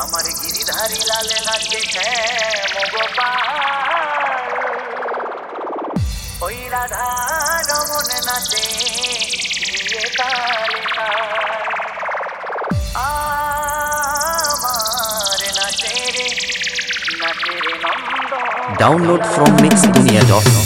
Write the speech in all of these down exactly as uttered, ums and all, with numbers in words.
আমার গিরিধারী লালে নাচে শ্যাম গোপাল, ওই রাধা রমন নাচে দিয়ে তালে তাল। আমার নাচে রে নাচে রে Nanda. Download from mix dunia dot com.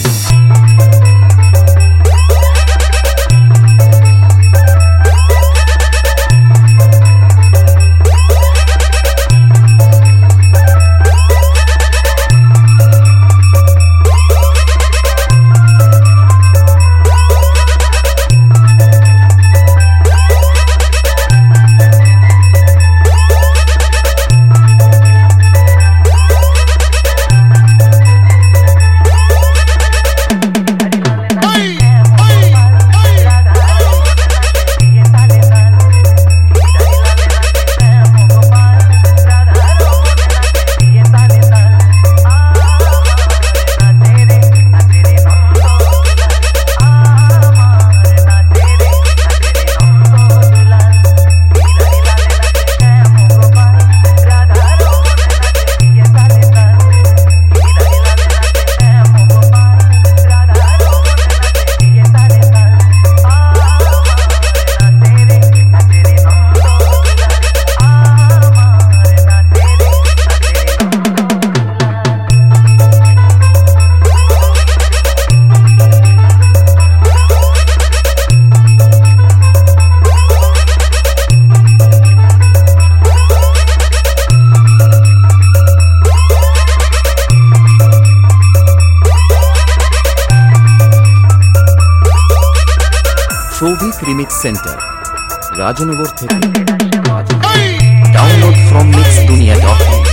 Shobhik Remix Center, Rajanagar থেকে Download from mix dunia dot com.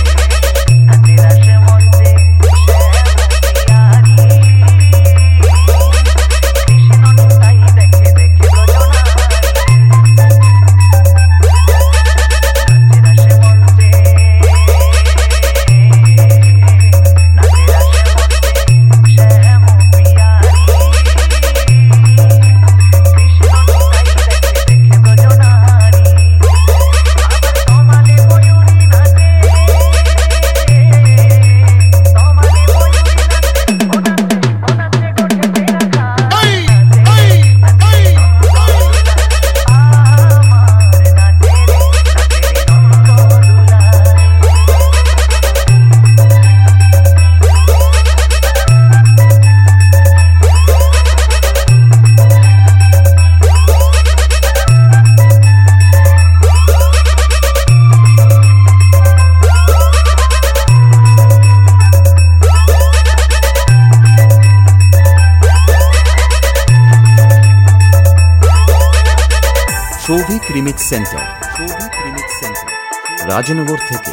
Shobhik Remix Center, Shobhik Remix Center, Rajanagar থেকে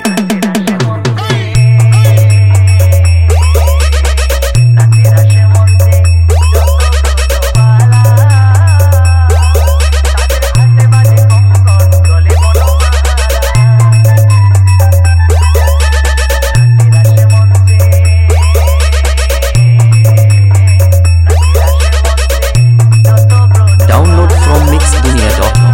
Download from mix dunia dot com.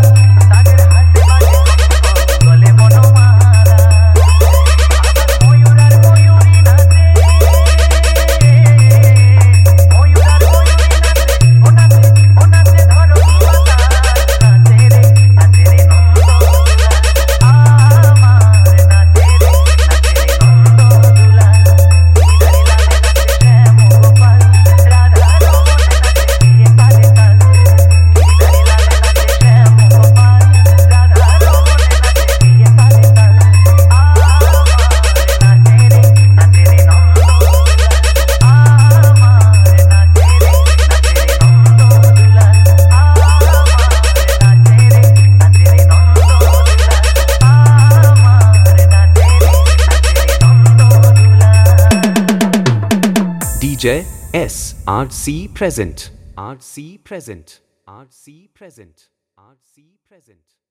D J S R C present, R C present, R C present, R C present.